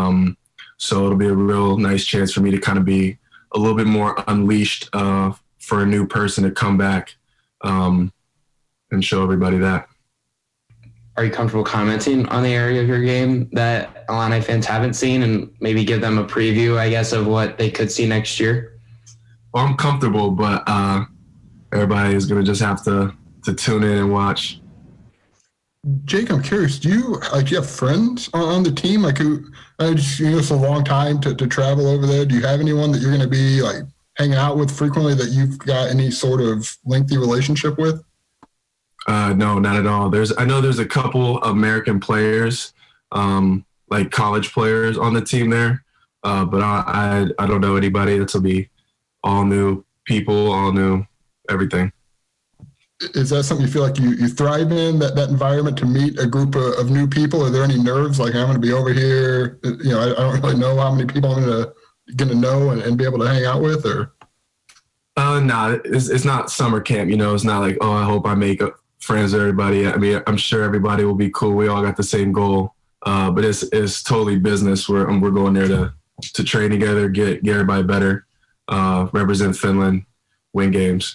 So it'll be a real nice chance for me to kind of be a little bit more unleashed for a new person to come back and show everybody that. Are you comfortable commenting on the area of your game that Illini fans haven't seen, and maybe give them a preview, I guess, of what they could see next year? Well, I'm comfortable, but everybody is going to just have to tune in and watch. Jake, I'm curious. Do you have friends on the team? It's a long time to travel over there. Do you have anyone that you're going to be hanging out with frequently that you've got any sort of lengthy relationship with? No, not at all. I know there's a couple American players, college players on the team there, but I don't know anybody. This will be all new people, all new everything. Is that something you feel like you thrive in, that environment, to meet a group of new people? Are there any nerves? I'm going to be over here, I don't really know how many people I'm going to know and be able to hang out with, or? No, it's not summer camp. It's not like, I hope I make friends with everybody. I mean, I'm sure everybody will be cool. We all got the same goal, but it's totally business. We're going there to train together, get everybody better, represent Finland, win games.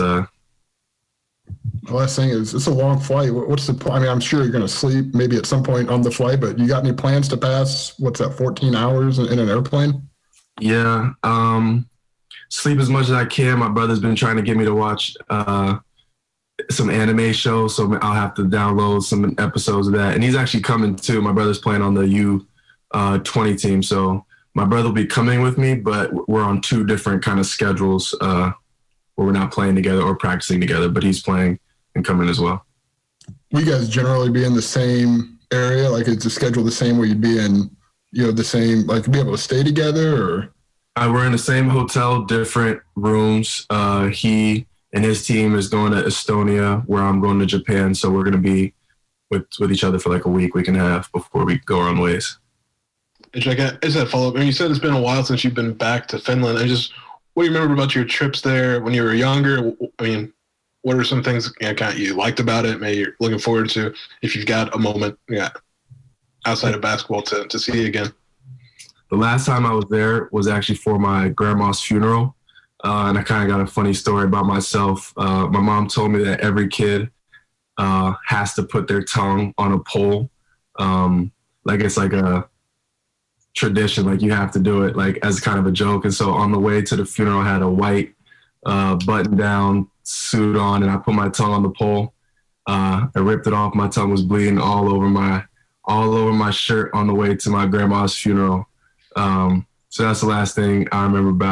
The last thing is, it's a long flight. What's the point? I mean, I'm sure you're going to sleep maybe at some point on the flight, but you got any plans to pass, 14 hours in an airplane? Yeah. Sleep as much as I can. My brother's been trying to get me to watch some anime shows, so I'll have to download some episodes of that. And he's actually coming too. My brother's playing on the U20 team, so my brother will be coming with me, but we're on 2 different kind of schedules where we're not playing together or practicing together, but he's playing and coming as well. You guys generally be in the same area? Is the schedule the same where you'd be in, the same, be able to stay together, or? We're in the same hotel, different rooms. He and his team is going to Estonia, where I'm going to Japan. So we're going to be with each other for a week and a half before we go our own ways. Is that follow-up? You said it's been a while since you've been back to Finland. What do you remember about your trips there when you were younger? I mean, what are some things you liked about it, maybe you're looking forward to, if you've got a moment outside of basketball to see it again? The last time I was there was actually for my grandma's funeral. And I kind of got a funny story about myself. My mom told me that every kid has to put their tongue on a pole. It's like a tradition, you have to do it as kind of a joke. And so on the way to the funeral, I had a white button-down suit on, and I put my tongue on the pole. I ripped it off. My tongue was bleeding all over my shirt on the way to my grandma's funeral. So that's the last thing I remember about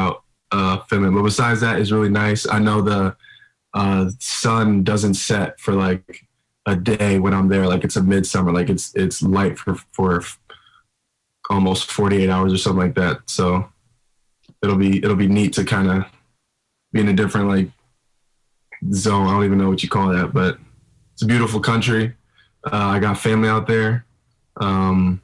Finland. But besides that, it's really nice. I know the sun doesn't set for like a day when I'm there. Like it's a midsummer. Like it's light for almost 48 hours or something like that. So it'll be neat to kind of be in a different like zone. I don't even know what you call that, but it's a beautiful country. I got family out there. So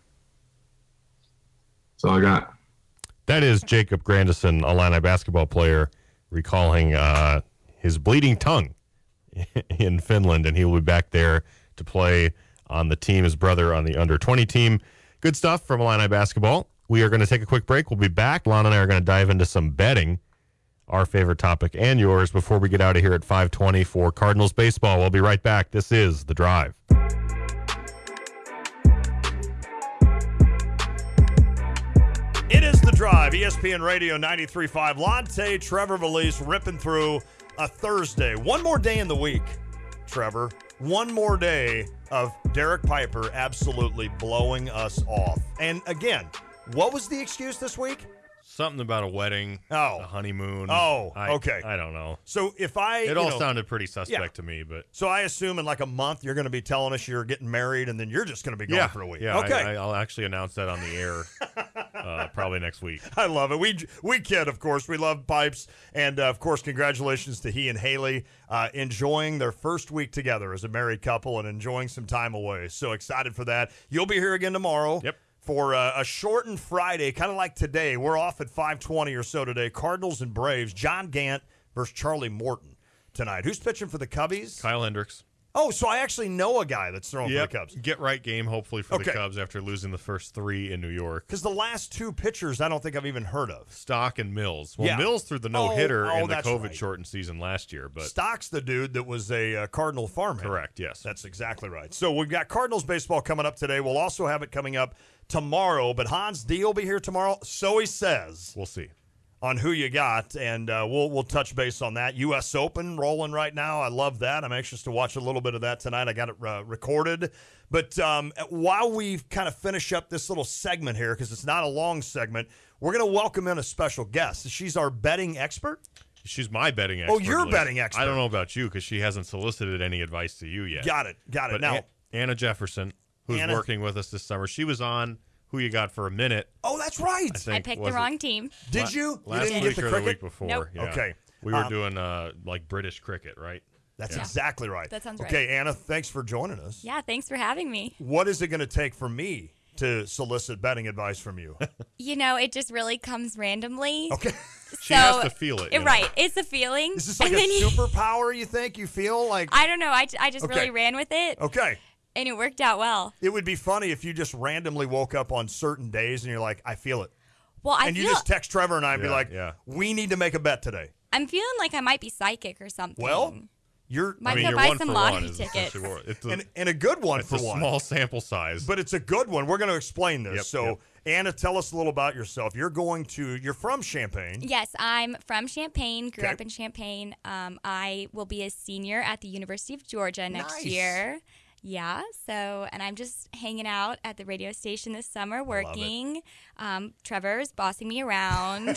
I got. That is Jacob Grandison, Illini basketball player, recalling his bleeding tongue in Finland, and he will be back there to play on the team, his brother on the under-20 team. Good stuff from Illini basketball. We are going to take a quick break. We'll be back. Lon and I are going to dive into some betting, our favorite topic and yours, before we get out of here at 5:20 for Cardinals baseball. We'll be right back. This is The Drive. It is The Drive, ESPN Radio 93.5. Lonte, Trevor Valise ripping through a Thursday. One more day in the week, Trevor. One more day of Derek Piper absolutely blowing us off. And again, what was the excuse this week? Something about a wedding, a honeymoon. Okay. I don't know. So if It all sounded pretty suspect to me, but. So I assume in like a month you're going to be telling us you're getting married and then you're just going to be gone for a week. Yeah, okay. I'll actually announce that on the air probably next week. I love it. We kid, of course. We love Pipes. And, of course, congratulations to he and Haley enjoying their first week together as a married couple and enjoying some time away. So excited for that. You'll be here again tomorrow. Yep. For a shortened Friday, kind of like today. We're off at 5:20 or so today. Cardinals and Braves. John Gant versus Charlie Morton tonight. Who's pitching for the Cubbies? Kyle Hendricks. Oh, so I actually know a guy that's throwing for the Cubs. Get right game, hopefully, for the Cubs after losing the first 3 in New York. Because the last 2 pitchers I don't think I've even heard of. Stock and Mills. Well, Mills threw the no-hitter in the COVID-shortened right. season last year. But Stock's the dude that was a Cardinal farmhand. Correct, yes. That's exactly right. So we've got Cardinals baseball coming up today. We'll also have it coming up tomorrow. But Hans D will be here tomorrow. So he says. We'll see. On who you got, and we'll touch base on that. U.S. Open rolling right now. I love that. I'm anxious to watch a little bit of that tonight. I got it recorded. But while we kind of finish up this little segment here, because it's not a long segment, we're going to welcome in a special guest. She's our betting expert. She's my betting expert. Oh, you're betting expert. I don't know about you because she hasn't solicited any advice to you yet. Got it. But now, Anna Jefferson, who's working with us this summer, she was on Who You Got for a Minute. Oh, that's right. I picked the wrong team. Did you? Last didn't week get the or cricket? the week before. Nope. Yeah. Okay. We were doing like British cricket, right? That's exactly right. That sounds right. Okay, Anna, thanks for joining us. Yeah, thanks for having me. What is it going to take for me to solicit betting advice from you? It just really comes randomly. Okay. She has to feel it. Right. It's a feeling. Is this like a superpower you think? You feel like? I don't know. I just really ran with it. Okay. And it worked out well. It would be funny if you just randomly woke up on certain days and you're like, I feel it. Well, you just text Trevor and I and be like, we need to make a bet today. I'm feeling like I might be psychic or something. Well, you're go buy some lottery tickets. And a good one for one. It's a small sample size. But it's a good one. We're going to explain this. Yep. Anna, tell us a little about yourself. You're from Champaign. Yes, I'm from Champaign, grew up in Champaign. I will be a senior at the University of Georgia next year. Yeah, and I'm just hanging out at the radio station this summer working. Trevor's bossing me around.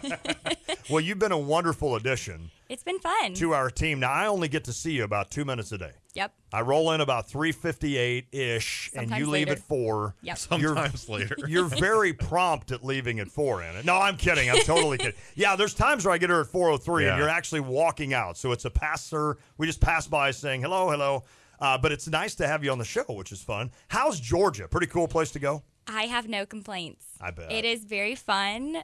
Well, you've been a wonderful addition. It's been fun. To our team. Now, I only get to see you about 2 minutes a day. Yep. I roll in about 3:58-ish, and you leave at 4. Yep. Sometimes later. You're very prompt at leaving at 4, Anna. No, I'm kidding. I'm totally kidding. Yeah, there's times where I get her at 4:03, and you're actually walking out. So it's a passer. We just pass by saying, hello, hello. But it's nice to have you on the show, which is fun. How's Georgia? Pretty cool place to go? I have no complaints. I bet. It is very fun.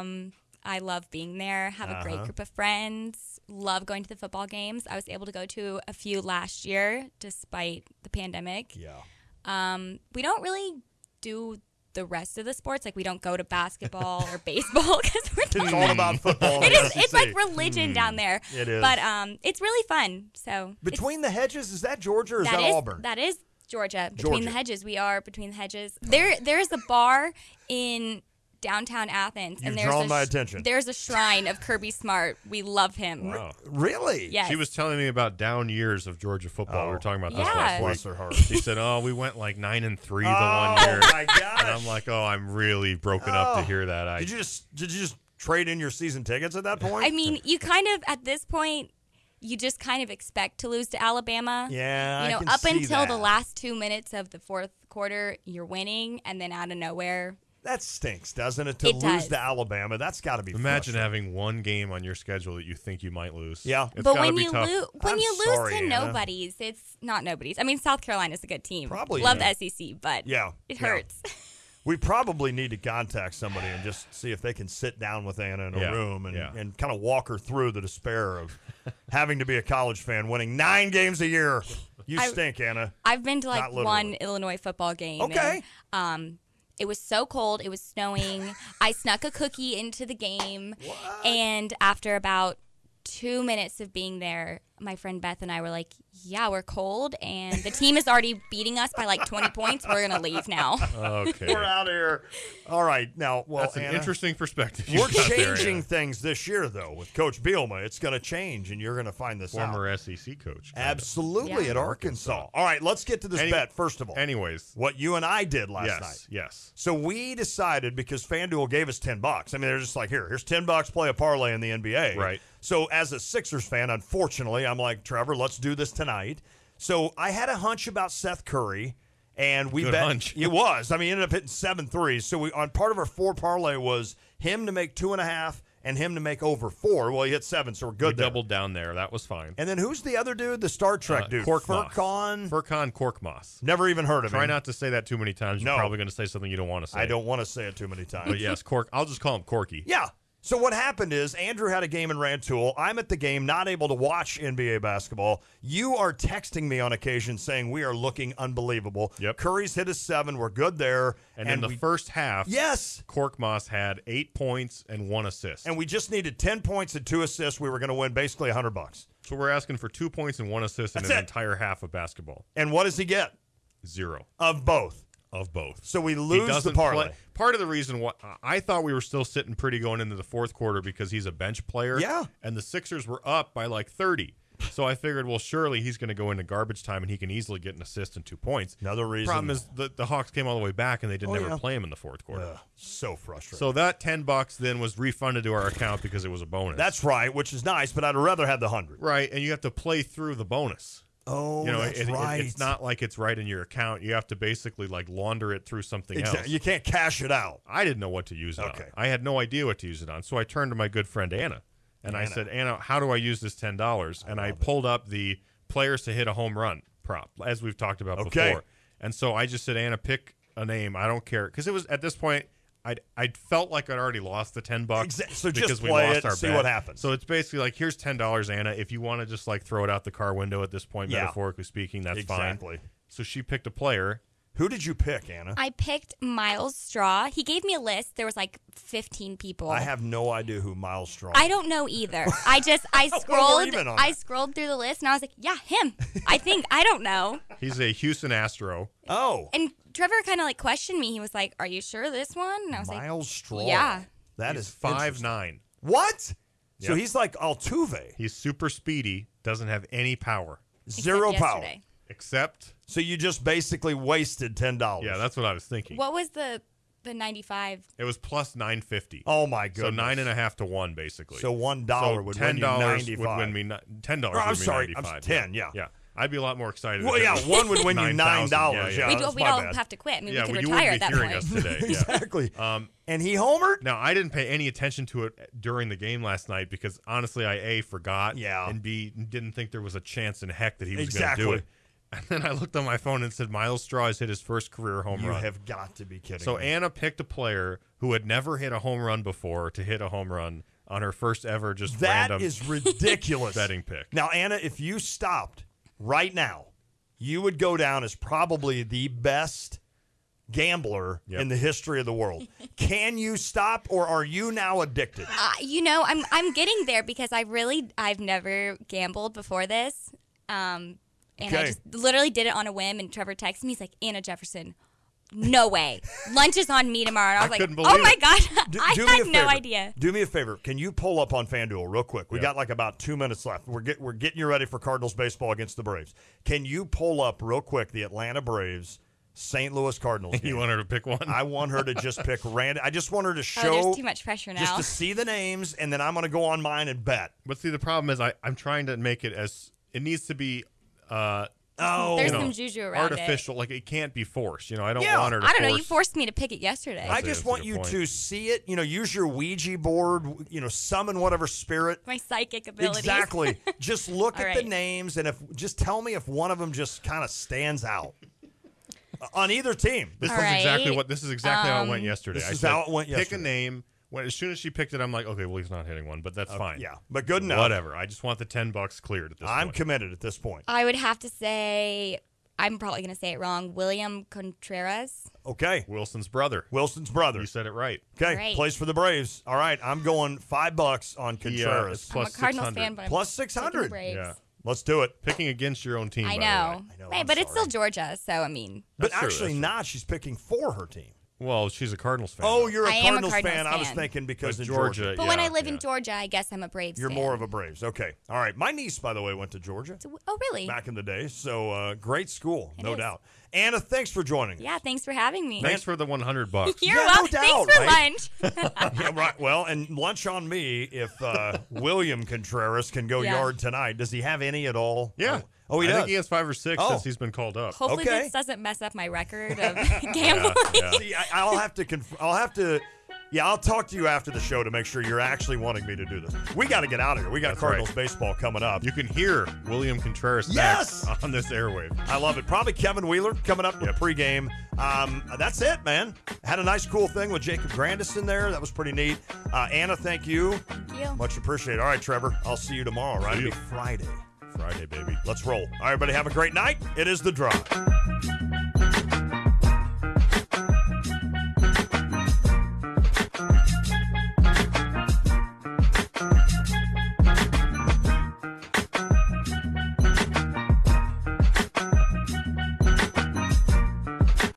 I love being there, have a great group of friends, love going to the football games. I was able to go to a few last year despite the pandemic. Yeah. We don't really do the rest of the sports. Like, we don't go to basketball or baseball because it's all about football. It's like religion down there. It is. But it's really fun. So Between the Hedges, is that Georgia or is that Auburn? That is Georgia. Between the Hedges. We are between the hedges. There's a bar in downtown Athens. You've drawn my attention. There's a shrine of Kirby Smart. We love him. Wow. Really? Yes. She was telling me about down years of Georgia football. We were talking about this last week. Bless her heart. She said, we went like 9-3 the one year. Oh, my gosh. And I'm like, I'm really broken up to hear that. Did you just trade in your season tickets at that point? I mean, you kind of, at this point, you just kind of expect to lose to Alabama. Yeah, You know, I can up see until the that. last 2 minutes of the fourth quarter, you're winning, and then out of nowhere. That stinks, doesn't it? To It lose does. to Alabama, that's got to be Imagine frustrating. having one game on your schedule that you think you might lose. Yeah. It's But gotta when be you tough. lose to Anna. nobodies, it's not nobodies. I mean, South Carolina's a good team. Probably, Love yeah. the SEC, but Yeah, it yeah. hurts. We probably need to contact somebody and just see if they can sit down with Anna in a Yeah, room and, yeah. and kind of walk her through the despair of having to be a college fan, winning 9 games a year. You stink, Anna. I've been to Not like literally. one Illinois football game. Okay. And, it was so cold. It was snowing. I snuck a cookie into the game. And after about 2 minutes of being there, my friend Beth and I were like, yeah, we're cold. And the team is already beating us by like 20 points. We're going to leave now. Okay. We're out of here. All right. Now, well, That's an Anna, interesting perspective. you we're got there, changing Anna. things this year, though, with Coach Bielema. It's going to change, and you're going to find this out. Former SEC coach. kinda. Absolutely, Yeah. at Arkansas. All right, let's get to this bet, first of all. Anyways. What you and I did last Yes. night. Yes. So we decided, because FanDuel gave us $10. I mean, they're just like, here's $10, play a parlay in the NBA. Right. So as a Sixers fan, unfortunately, I'm like, Trevor, let's do this tonight. So I had a hunch about Seth Curry, and we Good bet hunch. it was. I mean, he ended up hitting 7 threes. So we on part of our 4 parlay was him to make 2.5 and him to make over 4. Well, he hit 7, so we're good We there. doubled down there. That was fine. And then who's the other dude? The Star Trek dude. Korkmaz. Furkan Korkmaz. Never even heard of him. Try not to say that too many times. You're No. probably going to say something you don't want to say. I don't want to say it too many times. But yes, I'll just call him Corky. Yeah. So what happened is Andrew had a game in Rantoul. I'm at the game, not able to watch NBA basketball. You are texting me on occasion saying we are looking unbelievable. Yep. Curry's hit his 7. We're good there. And in the first half, yes, Korkmaz had 8 points and 1 assist. And we just needed 10 points and 2 assists. We were going to win basically $100. So we're asking for 2 points and 1 assist in That's an it. entire half of basketball. And what does he get? 0. Of both. Of both. So we He lose the doesn't parlay. play. Part of the reason why I thought we were still sitting pretty going into the fourth quarter because he's a bench player. Yeah. And the Sixers were up by like 30. So I figured, well, surely he's going to go into garbage time and he can easily get an assist and 2 points. Another reason. Problem is the Hawks came all the way back and they didn't Oh, ever yeah. play him in the fourth quarter. So frustrating. So that $10 then was refunded to our account because it was a bonus. That's right, which is nice, but I'd rather have the 100. right, and you have to play through the bonus. Oh, You know, that's right. it's not like it's right in your account. You have to basically like launder it through something else. You can't cash it out. I didn't know what to use it on. I had no idea what to use it on. So I turned to my good friend Anna, and I said, Anna, how do I use this $10? And I pulled up the players to hit a home run prop, as we've talked about before. And so I just said, Anna, pick a name. I don't care. Because it was, at this point, I felt like I'd already lost the $10 So because just we play lost it our and see bet. what happens. So it's basically like, here's $10, Anna. If you want to just like throw it out the car window at this point, Yeah. metaphorically speaking, that's Exactly. fine. So she picked a player. Who did you pick, Anna? I picked Miles Straw. He gave me a list. There was like 15 people. I have no idea who Miles Straw is. I don't know either. I Well, scrolled. we're even on I that. scrolled through the list and I was like, yeah, him. I don't know. He's a Houston Astro. Oh. And Trevor kind of like questioned me. He was like, "Are you sure this one?" And I was Miles Straw. like, "Yeah." That He's is 5'9". What? So Yep. he's like Altuve. He's super speedy, doesn't have any power. Zero Except power. yesterday. Except, So you just basically wasted $10. yeah, that's what I was thinking. What was the 95? It was plus 950. Oh my So goodness. 9.5 to 1, basically. So $1 would win you $95. would win me $10. Oh, I'm would be sorry, 95. 10, yeah. Yeah. I'd be a lot more excited. Well, if it yeah, was one would win you $9,000. $9. Yeah, we that's we my don't bad. have to quit. I mean, Yeah, we could you retire wouldn't at be that hearing point. us today. Yeah. Exactly. And he homered? Now, I didn't pay any attention to it during the game last night because, honestly, I, A, forgot, and B, didn't think there was a chance in heck that he was going to do it. And then I looked on my phone and said, Miles Straw has hit his first career home You run. have got to be kidding So me. Anna picked a player who had never hit a home run before to hit a home run on her first ever just That random is ridiculous. betting pick. Now, Anna, if you stopped right now, you would go down as probably the best gambler in the history of the world. Can you stop, or are you now addicted? You know, I'm getting there because I've never gambled before this. And I just literally did it on a whim, and Trevor texted me. He's like, Anna Jefferson, no way. Lunch is on me tomorrow. And I was like, oh my God. I had no idea. Do me a favor. Can you pull up on FanDuel real quick? We got like about 2 minutes left. We're getting you ready for Cardinals baseball against the Braves. Can you pull up real quick the Atlanta Braves St. Louis Cardinals game. You want her to pick one? I want her to just pick random. I just want her to show. There's too much pressure now. Just to see the names, and then I'm going to go on mine and bet. But see, the problem is I'm trying to make it as it needs to be. There's some juju around artificial. it. Like it can't be forced. I don't Yeah. want her to I don't know. You forced me to pick it yesterday. I just want you to see it. Use your Ouija board. Summon whatever spirit. My psychic abilities. Exactly. Just look All at the right. names, and just tell me if one of them just kind of stands out on either team. This is exactly how it went yesterday. This is how it went Pick yesterday. a name. As soon as she picked it, I'm like, okay, well, he's not hitting one, but that's fine. Yeah, but good enough. Whatever. I just want the $10 cleared at this point. I'm committed at this point. I would have to say, I'm probably going to say it wrong, William Contreras. Okay. Wilson's brother. You said it right. Okay. Right. Plays for the Braves. All right. I'm going $5 on Contreras. It's plus I'm a Cardinals 600. fan, but I'm Plus taking the 600. Braves. Yeah. Let's do it. Picking against your own team. I by the know. way. Right, but it's still Georgia, so I mean. But That's true, actually that's true. not. She's picking for her team. Well, she's a Cardinals fan. Oh, you're a I am a Cardinals Cardinals fan. I was fan. thinking because But of Georgia. But when I live in Georgia, I guess I'm a Braves You're fan. more of a Braves. Okay. All right. My niece, by the way, went to Georgia Oh, really? back in the day. So great school, It no is. doubt. Anna, thanks for joining us. Yeah, thanks for having me. Thanks for the $100. You're Yeah, welcome. no doubt, Thanks for right? lunch. Yeah, right. Well, and lunch on me if William Contreras can go Yeah. yard tonight. Does he have any at all? Yeah. Oh, he I does. think he has 5 or 6 Oh. since he's been called up. Hopefully Okay. this doesn't mess up my record of gambling. See, I'll have to. Yeah, I'll talk to you after the show to make sure you're actually wanting me to do this. We got to get out of here. We got That's Cardinals right. baseball coming up. You can hear William Contreras Yes! next on this airwave. I love it. Probably Kevin Wheeler coming up with pregame. That's it, man. Had a nice, cool thing with Jacob Grandison there. That was pretty neat. Anna, thank you. Thank you. Much appreciated. All right, Trevor. I'll see you tomorrow, right? See you. It'll be Friday. Friday, baby. Let's roll. All right, everybody, have a great night. It is The Drive.